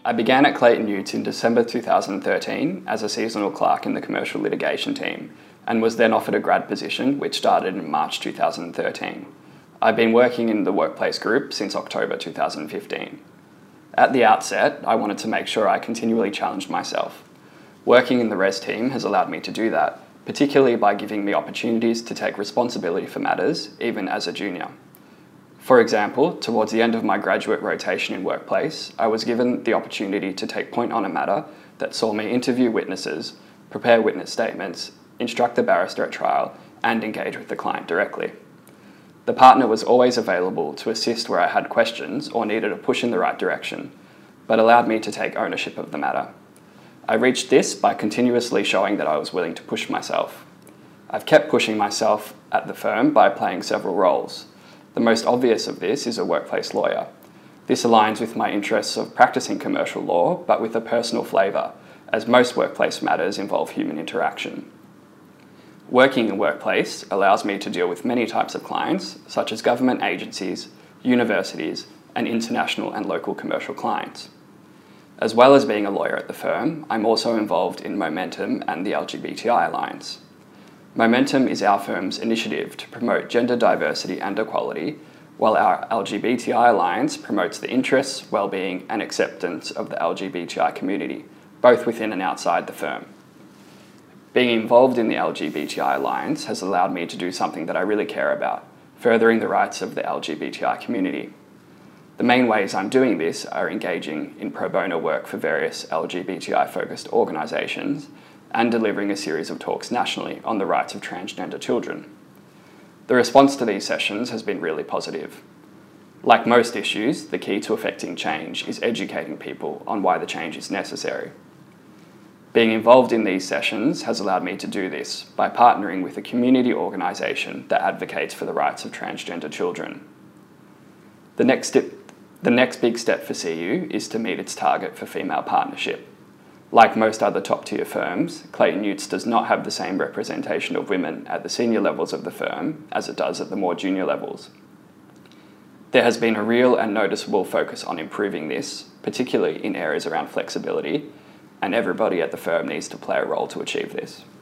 I began at Clayton Utz in December 2013 as a seasonal clerk in the commercial litigation team and was then offered a grad position which started in March 2013. I've been working in the workplace group since October 2015. At the outset, I wanted to make sure I continually challenged myself. Working in the res team has allowed me to do that, particularly by giving me opportunities to take responsibility for matters, even as a junior. For example, towards the end of my graduate rotation in workplace, I was given the opportunity to take point on a matter that saw me interview witnesses, prepare witness statements, instruct the barrister at trial, and engage with the client directly. The partner was always available to assist where I had questions or needed a push in the right direction, but allowed me to take ownership of the matter. I reached this by continuously showing that I was willing to push myself. I've kept pushing myself at the firm by playing several roles. The most obvious of this is a workplace lawyer. This aligns with my interests of practicing commercial law, but with a personal flavour, as most workplace matters involve human interaction. Working in workplace allows me to deal with many types of clients, such as government agencies, universities, and international and local commercial clients. As well as being a lawyer at the firm, I'm also involved in Momentum and the LGBTI Alliance. Momentum is our firm's initiative to promote gender diversity and equality, while our LGBTI Alliance promotes the interests, well-being and acceptance of the LGBTI community, both within and outside the firm. Being involved in the LGBTI Alliance has allowed me to do something that I really care about, furthering the rights of the LGBTI community. The main ways I'm doing this are engaging in pro bono work for various LGBTI-focused organisations and delivering a series of talks nationally on the rights of transgender children. The response to these sessions has been really positive. Like most issues, the key to effecting change is educating people on why the change is necessary. Being involved in these sessions has allowed me to do this by partnering with a community organisation that advocates for the rights of transgender children. The next big step for CU is to meet its target for female partnership. Like most other top-tier firms, Clayton Utz does not have the same representation of women at the senior levels of the firm as it does at the more junior levels. There has been a real and noticeable focus on improving this, particularly in areas around flexibility, and everybody at the firm needs to play a role to achieve this.